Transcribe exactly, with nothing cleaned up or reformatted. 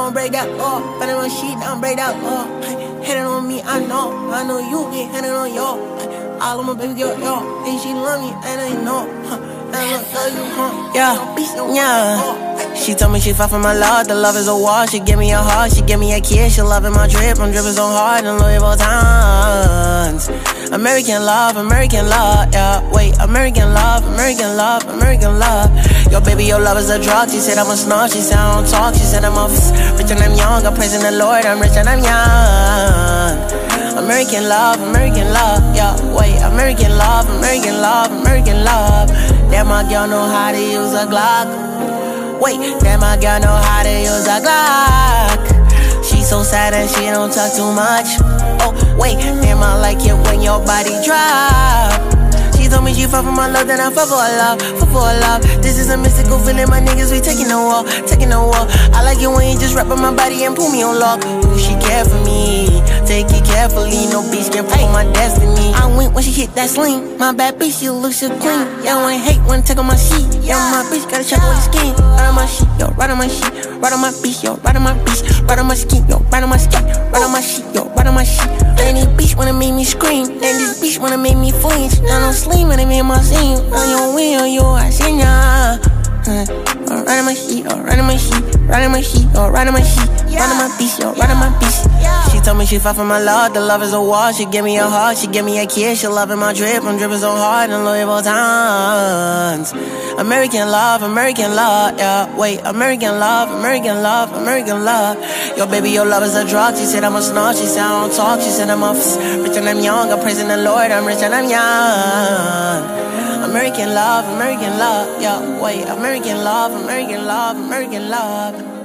don't break that up. Better when she don't break that up. Hitting on me, I know. I know you get hitting on yo. All of my baby girl, yo. And she love me, and I know. And I love you, huh? Yeah, yeah. She told me she fought for my love. The love is a wall. She give me a heart. She give me a kiss. She loving my drip. I'm dripping so hard in Louis Vuittons. American love, American love, yeah. Wait, American love, American love, American love. Yo, baby, your love is a drug. She said I'm a snob. She said I don't talk. She said I'm a rich and I'm young. I'm praising the Lord. I'm rich and I'm young. American love, American love, yeah. Wait, American love, American love, American love. That my girl know how to use a Glock. Wait, that my girl know how to use a Glock. She so sad and she don't talk too much. Oh, wait, damn, I like it when your body drop. She told me she fought for my love, then I fought for her love, fought for her love. This is a mystical feeling, my niggas, we taking the wall, taking the wall. I like it when you just wrap on my body and pull me on lock. Ooh, she care for me, take it carefully, no bitch can pull my destiny. I went when she hit that sling, my bad bitch, she looks so clean. Yeah, when hate, when take on my sheet. Yeah, my bitch gotta check on your skin. Right on my sheet, yo, right on my sheet. Right on my bitch, yo, right on my bitch. Right on my skin, yo, right on my skin. Right on my sheet, yo, right on my sheet. And this bitch wanna make me scream. And this bitch wanna make me flinch. I don't sleep when they make my scene. On your wheel, yo, I seen ya. Right on my sheet, yo, right on my sheet. Right on my sheet, yo, right on my sheet. Right on my bitch, yo, right on my bitch. She told me she fought for my love. The love is a wall. She give me a heart. She give me a kiss. She loving my drip. I'm dripping so hard in Louis Vuittons. American love, American love, yeah. Wait, American love, American love, American love. Yo, baby, your love is a drug. She said I'm a snob. She said I don't talk. She said I'm a rich and I'm young. I'm praising the Lord. I'm rich and I'm young. American love, American love, yeah. Wait, American love, American love, American love.